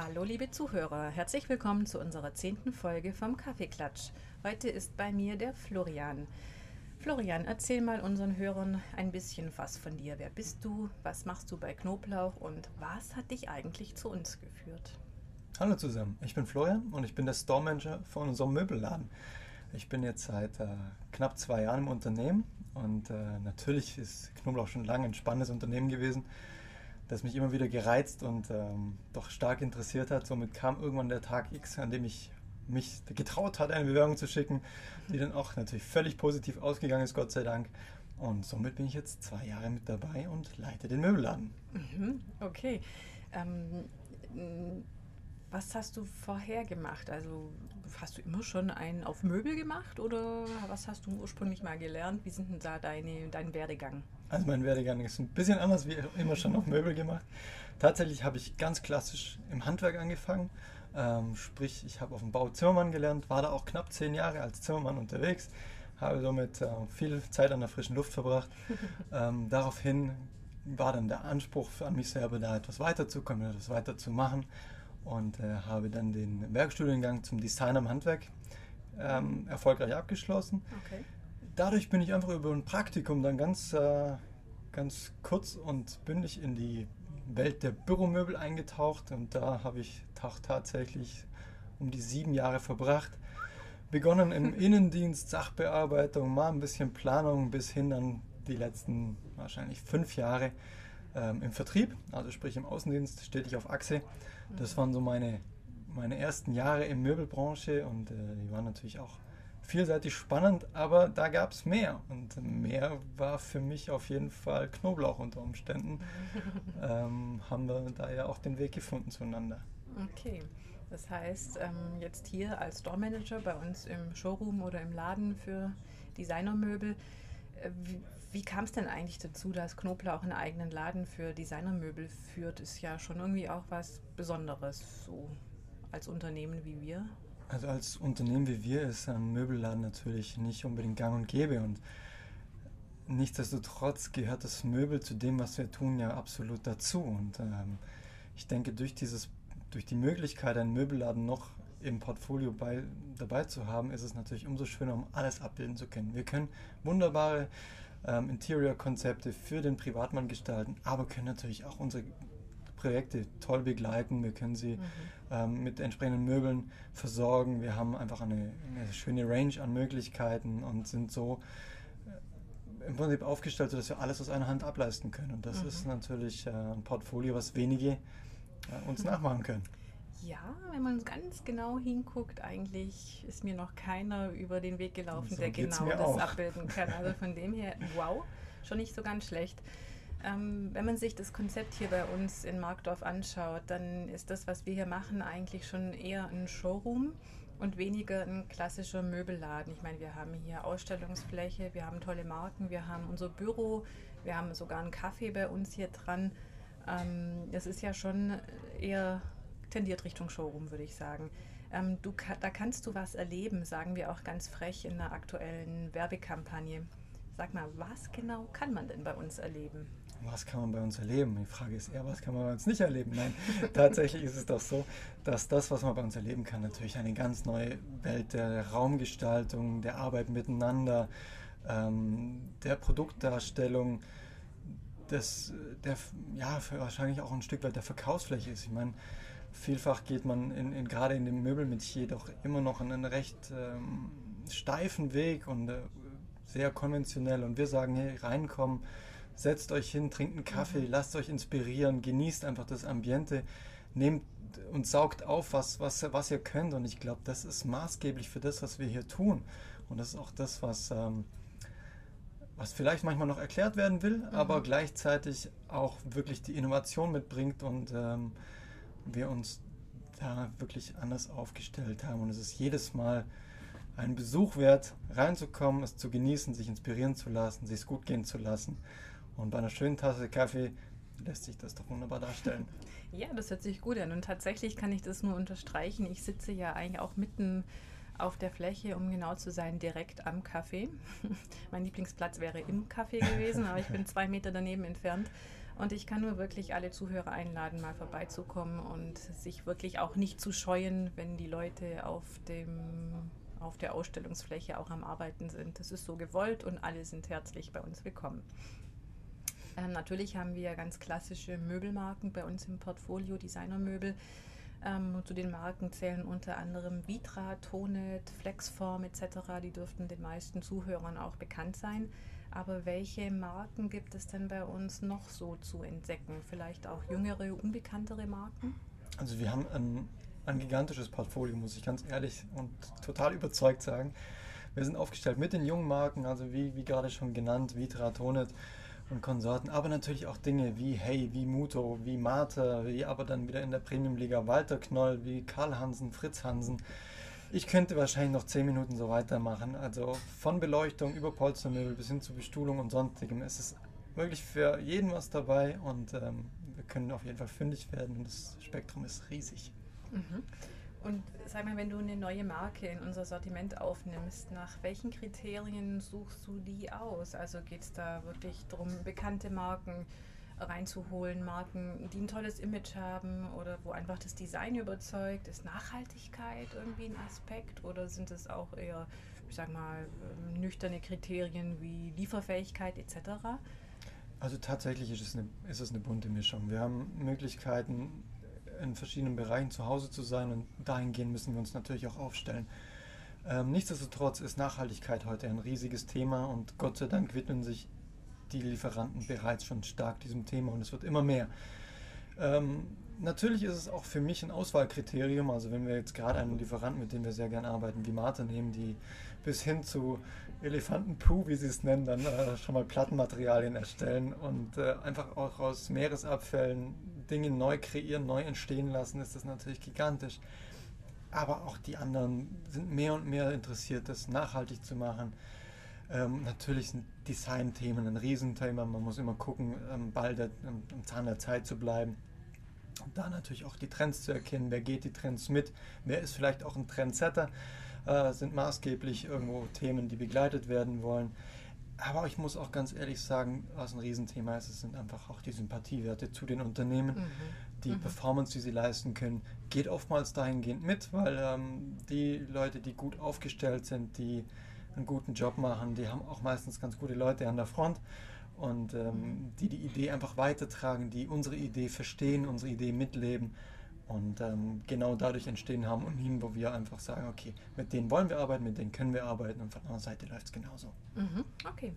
Hallo liebe Zuhörer, herzlich willkommen zu unserer 10. Folge vom Kaffeeklatsch. Heute ist bei mir der Florian. Florian, erzähl mal unseren Hörern ein bisschen was von dir. Wer bist du, was machst du bei Knoblauch und was hat dich eigentlich zu uns geführt? Hallo zusammen, ich bin Florian und ich bin der Store Manager von unserem Möbelladen. Ich bin jetzt seit knapp 2 Jahren im Unternehmen und natürlich ist Knoblauch schon lange ein spannendes Unternehmen gewesen, das mich immer wieder gereizt und doch stark interessiert hat. Somit kam irgendwann der Tag X, an dem ich mich getraut hat, eine Bewerbung zu schicken, die dann auch natürlich völlig positiv ausgegangen ist, Gott sei Dank. Und somit bin ich jetzt 2 Jahre mit dabei und leite den Möbelladen. Okay, ähm, was hast du vorher gemacht? Also hast du immer schon einen auf Möbel gemacht oder was hast du ursprünglich mal gelernt? Wie sind denn da dein Werdegang? Also mein Werdegang ist ein bisschen anders, wie immer schon auf Möbel gemacht. Tatsächlich habe ich ganz klassisch im Handwerk angefangen. Sprich, ich habe auf dem Bau Zimmermann gelernt, war da auch knapp 10 Jahre als Zimmermann unterwegs, habe somit viel Zeit an der frischen Luft verbracht. Daraufhin war dann der Anspruch an mich selber, da etwas weiterzukommen, etwas weiterzumachen und habe dann den Werkstudiengang zum Designer im Handwerk erfolgreich abgeschlossen. Okay. Dadurch bin ich einfach über ein Praktikum dann ganz kurz und bündig in die Welt der Büromöbel eingetaucht und da habe ich tatsächlich um die 7 Jahre verbracht. Begonnen im Innendienst, Sachbearbeitung, mal ein bisschen Planung bis hin dann die letzten wahrscheinlich 5 Jahre im Vertrieb, also sprich im Außendienst, stetig auf Achse. Das waren so meine ersten Jahre in Möbelbranche und die waren natürlich auch vielseitig spannend, aber da gab es mehr und mehr war für mich auf jeden Fall Knoblauch unter Umständen. Haben wir da ja auch den Weg gefunden zueinander. Okay, das heißt, jetzt hier als Store Manager bei uns im Showroom oder im Laden für Designermöbel, wie kam es denn eigentlich dazu, dass Knoblauch einen eigenen Laden für Designermöbel führt? Ist ja schon irgendwie auch was Besonderes, so als Unternehmen wie wir. Also als Unternehmen wie wir ist ein Möbelladen natürlich nicht unbedingt gang und gäbe und nichtsdestotrotz gehört das Möbel zu dem, was wir tun, ja absolut dazu. Und ich denke, durch die Möglichkeit, einen Möbelladen noch im Portfolio dabei zu haben, ist es natürlich umso schöner, um alles abbilden zu können. Wir können wunderbare Interior-Konzepte für den Privatmann gestalten, aber können natürlich auch unsere Projekte toll begleiten. Wir können sie mit entsprechenden Möbeln versorgen. Wir haben einfach eine schöne Range an Möglichkeiten und sind so im Prinzip aufgestellt, sodass wir alles aus einer Hand ableisten können. Und das ist natürlich ein Portfolio, was wenige uns nachmachen können. Ja, wenn man ganz genau hinguckt, eigentlich ist mir noch keiner über den Weg gelaufen, So der geht's genau mir das auch. abbilden kann. Also von dem her, wow, schon nicht so ganz schlecht. Wenn man sich das Konzept hier bei uns in Markdorf anschaut, dann ist das, was wir hier machen, eigentlich schon eher ein Showroom und weniger ein klassischer Möbelladen. Ich meine, wir haben hier Ausstellungsfläche, wir haben tolle Marken, wir haben unser Büro, wir haben sogar einen Café bei uns hier dran. Das ist ja schon eher tendiert Richtung Showroom, würde ich sagen. Da kannst du was erleben, sagen wir auch ganz frech in der aktuellen Werbekampagne. Sag mal, was genau kann man denn bei uns erleben? Was kann man bei uns erleben? Die Frage ist eher, was kann man bei uns nicht erleben? Nein, tatsächlich ist es doch so, dass das, was man bei uns erleben kann, natürlich eine ganz neue Welt der Raumgestaltung, der Arbeit miteinander, der Produktdarstellung, ja, wahrscheinlich auch ein Stück weit der Verkaufsfläche ist. Ich meine, vielfach geht man gerade in dem Möbelmetier doch immer noch einen recht steifen Weg und sehr konventionell. Und wir sagen, hey, reinkommen, setzt euch hin, trinkt einen Kaffee, lasst euch inspirieren, genießt einfach das Ambiente, nehmt und saugt auf, was ihr könnt. Und ich glaube, das ist maßgeblich für das, was wir hier tun. Und das ist auch das, was vielleicht manchmal noch erklärt werden will, aber gleichzeitig auch wirklich die Innovation mitbringt und wir uns da wirklich anders aufgestellt haben. Und es ist jedes Mal einen Besuch wert, reinzukommen, es zu genießen, sich inspirieren zu lassen, sich es gut gehen zu lassen. Und bei einer schönen Tasse Kaffee lässt sich das doch wunderbar darstellen. Ja, das hört sich gut an und tatsächlich kann ich das nur unterstreichen. Ich sitze ja eigentlich auch mitten auf der Fläche, um genau zu sein, direkt am Café. Mein Lieblingsplatz wäre im Café gewesen, aber ich bin 2 Meter daneben entfernt. Und ich kann nur wirklich alle Zuhörer einladen, mal vorbeizukommen und sich wirklich auch nicht zu scheuen, wenn die Leute auf der Ausstellungsfläche auch am Arbeiten sind. Das ist so gewollt und alle sind herzlich bei uns willkommen. Natürlich haben wir ganz klassische Möbelmarken bei uns im Portfolio, Designermöbel. Zu den Marken zählen unter anderem Vitra, Tonet, Flexform etc. Die dürften den meisten Zuhörern auch bekannt sein. Aber welche Marken gibt es denn bei uns noch so zu entdecken? Vielleicht auch jüngere, unbekanntere Marken? Also wir haben ein gigantisches Portfolio, muss ich ganz ehrlich und total überzeugt sagen. Wir sind aufgestellt mit den jungen Marken, also wie gerade schon genannt, Vitra, Tonet und Konsorten, aber natürlich auch Dinge wie Hey, wie Muto, wie Mate, wie aber dann wieder in der Premium-Liga Walter Knoll, wie Karl Hansen, Fritz Hansen. Ich könnte wahrscheinlich noch 10 Minuten so weitermachen. Also von Beleuchtung über Polstermöbel bis hin zu Bestuhlung und sonstigem. Es ist wirklich für jeden was dabei und wir können auf jeden Fall fündig werden und das Spektrum ist riesig. Mhm. Und sag mal, wenn du eine neue Marke in unser Sortiment aufnimmst, nach welchen Kriterien suchst du die aus? Also geht es da wirklich darum, bekannte Marken reinzuholen, Marken, die ein tolles Image haben oder wo einfach das Design überzeugt? Ist Nachhaltigkeit irgendwie ein Aspekt oder sind es auch eher, ich sag mal, nüchterne Kriterien wie Lieferfähigkeit etc.? Also tatsächlich ist es eine bunte Mischung. Wir haben Möglichkeiten, in verschiedenen Bereichen zu Hause zu sein und dahingehend müssen wir uns natürlich auch aufstellen. Nichtsdestotrotz ist Nachhaltigkeit heute ein riesiges Thema und Gott sei Dank widmen sich die Lieferanten bereits schon stark diesem Thema und es wird immer mehr. Natürlich ist es auch für mich ein Auswahlkriterium, also wenn wir jetzt gerade einen Lieferanten, mit dem wir sehr gerne arbeiten, wie Mate nehmen, die bis hin zu Elefantenpuh, wie sie es nennen, dann schon mal Plattenmaterialien erstellen und einfach auch aus Meeresabfällen Dinge neu kreieren, neu entstehen lassen, ist das natürlich gigantisch. Aber auch die anderen sind mehr und mehr interessiert, das nachhaltig zu machen. Natürlich sind Designthemen ein Riesenthema. Man muss immer gucken, am Zahn der Zeit zu bleiben. Und da natürlich auch die Trends zu erkennen. Wer geht die Trends mit? Wer ist vielleicht auch ein Trendsetter? Sind maßgeblich irgendwo Themen, die begleitet werden wollen. Aber ich muss auch ganz ehrlich sagen, was ein Riesenthema ist, es sind einfach auch die Sympathiewerte zu den Unternehmen. Die Performance, die sie leisten können, geht oftmals dahingehend mit, weil die Leute, die gut aufgestellt sind, die einen guten Job machen, die haben auch meistens ganz gute Leute an der Front und die Idee einfach weitertragen, die unsere Idee verstehen, unsere Idee mitleben und genau dadurch entstehen Harmonien, wo wir einfach sagen, okay, mit denen wollen wir arbeiten, mit denen können wir arbeiten und von der anderen Seite läuft es genauso. Okay.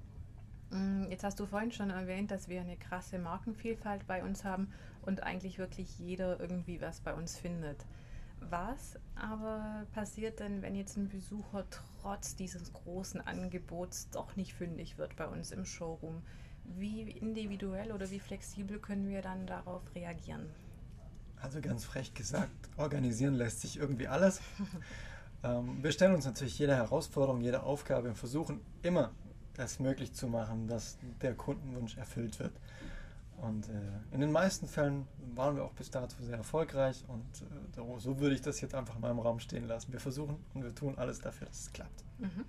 Jetzt hast du vorhin schon erwähnt, dass wir eine krasse Markenvielfalt bei uns haben und eigentlich wirklich jeder irgendwie was bei uns findet. Was aber passiert denn, wenn jetzt ein Besucher trotz dieses großen Angebots doch nicht fündig wird bei uns im Showroom? Wie individuell oder wie flexibel können wir dann darauf reagieren? Also ganz frech gesagt, organisieren lässt sich irgendwie alles. Wir stellen uns natürlich jede Herausforderung, jede Aufgabe und versuchen immer, es möglich zu machen, dass der Kundenwunsch erfüllt wird. Und in den meisten Fällen waren wir auch bis dato sehr erfolgreich und so würde ich das jetzt einfach in meinem Raum stehen lassen. Wir versuchen und wir tun alles dafür, dass es klappt.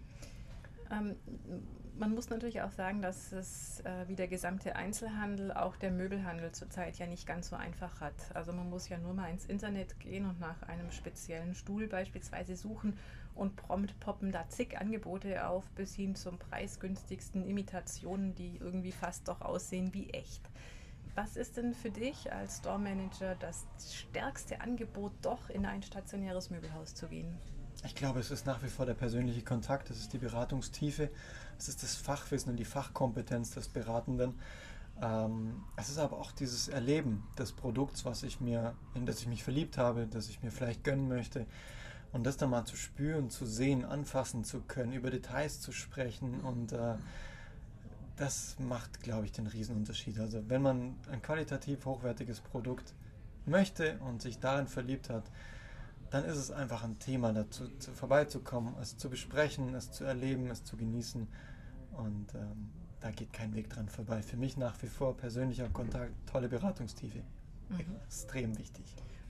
Man muss natürlich auch sagen, dass es wie der gesamte Einzelhandel, auch der Möbelhandel zurzeit ja nicht ganz so einfach hat. Also man muss ja nur mal ins Internet gehen und nach einem speziellen Stuhl beispielsweise suchen und prompt poppen da zig Angebote auf, bis hin zum preisgünstigsten Imitationen, die irgendwie fast doch aussehen wie echt. Was ist denn für dich als Store Manager das stärkste Angebot, doch in ein stationäres Möbelhaus zu gehen? Ich glaube, es ist nach wie vor der persönliche Kontakt, es ist die Beratungstiefe, es ist das Fachwissen und die Fachkompetenz des Beratenden. Es ist aber auch dieses Erleben des Produkts, in das ich mich verliebt habe, das ich mir vielleicht gönnen möchte. Und das dann mal zu spüren, zu sehen, anfassen zu können, über Details zu sprechen und das macht, glaube ich, den Riesenunterschied. Also wenn man ein qualitativ hochwertiges Produkt möchte und sich darin verliebt hat, dann ist es einfach ein Thema, dazu vorbeizukommen, es zu besprechen, es zu erleben, es zu genießen und da geht kein Weg dran vorbei. Für mich nach wie vor persönlicher Kontakt, tolle Beratungstiefe, extrem wichtig.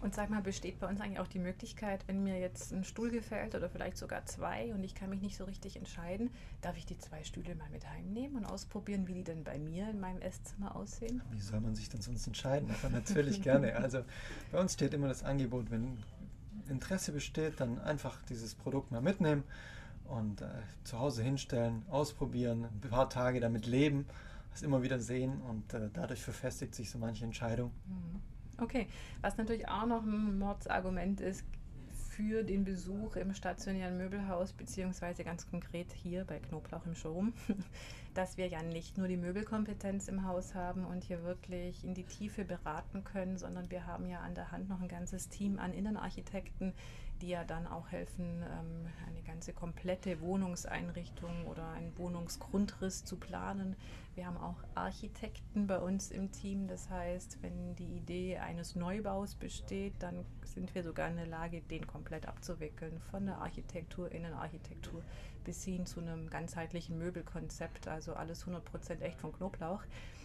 Und sag mal, besteht bei uns eigentlich auch die Möglichkeit, wenn mir jetzt ein Stuhl gefällt oder vielleicht sogar zwei und ich kann mich nicht so richtig entscheiden, darf ich die 2 Stühle mal mit heimnehmen und ausprobieren, wie die denn bei mir in meinem Esszimmer aussehen? Wie soll man sich denn sonst entscheiden? Aber natürlich gerne. Also bei uns steht immer das Angebot, wenn Interesse besteht, dann einfach dieses Produkt mal mitnehmen und zu Hause hinstellen, ausprobieren, ein paar Tage damit leben, das immer wieder sehen und dadurch verfestigt sich so manche Entscheidung. Okay, was natürlich auch noch ein Mordsargument ist für den Besuch im stationären Möbelhaus, beziehungsweise ganz konkret hier bei Knoblauch im Showroom, dass wir ja nicht nur die Möbelkompetenz im Haus haben und hier wirklich in die Tiefe beraten können, sondern wir haben ja an der Hand noch ein ganzes Team an Innenarchitekten, die ja dann auch helfen, eine ganze komplette Wohnungseinrichtung oder einen Wohnungsgrundriss zu planen. Wir haben auch Architekten bei uns im Team, das heißt, wenn die Idee eines Neubaus besteht, dann sind wir sogar in der Lage, den komplett abzuwickeln, von der Architektur, Innenarchitektur bis hin zu einem ganzheitlichen Möbelkonzept, also alles 100% echt von Knoblauch.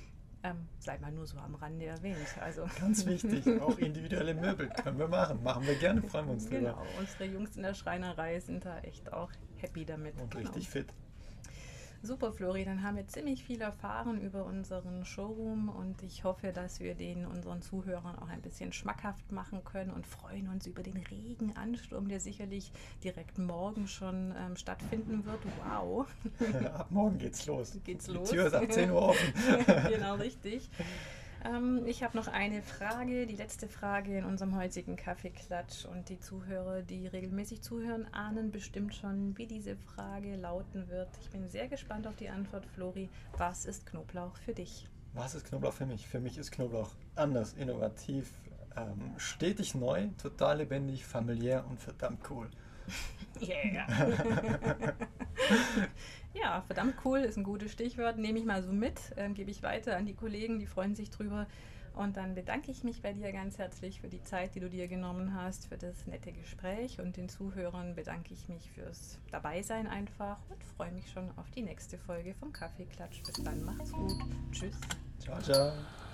Sei mal nur so am Rande erwähnt. Also Ganz wichtig, auch individuelle Möbel können wir machen wir gerne, freuen wir uns drüber. Genau, unsere Jungs in der Schreinerei sind da echt auch happy damit. Und richtig fit. Super, Flori, dann haben wir ziemlich viel erfahren über unseren Showroom und ich hoffe, dass wir den unseren Zuhörern auch ein bisschen schmackhaft machen können und freuen uns über den regen Ansturm, der sicherlich direkt morgen schon stattfinden wird. Wow! Ab morgen geht's los. Die los. Tür ist ab 10 Uhr offen. Genau, richtig. Ich habe noch eine Frage, die letzte Frage in unserem heutigen Kaffeeklatsch und die Zuhörer, die regelmäßig zuhören, ahnen bestimmt schon, wie diese Frage lauten wird. Ich bin sehr gespannt auf die Antwort, Flori. Was ist Knoblauch für dich? Was ist Knoblauch für mich? Für mich ist Knoblauch anders, innovativ, stetig neu, total lebendig, familiär und verdammt cool. Yeah! Ja, verdammt cool ist ein gutes Stichwort. Nehme ich mal so mit, gebe ich weiter an die Kollegen, die freuen sich drüber. Und dann bedanke ich mich bei dir ganz herzlich für die Zeit, die du dir genommen hast, für das nette Gespräch. Und den Zuhörern bedanke ich mich fürs Dabeisein einfach und freue mich schon auf die nächste Folge vom Kaffeeklatsch. Bis dann, macht's gut. Tschüss. Ciao, ciao.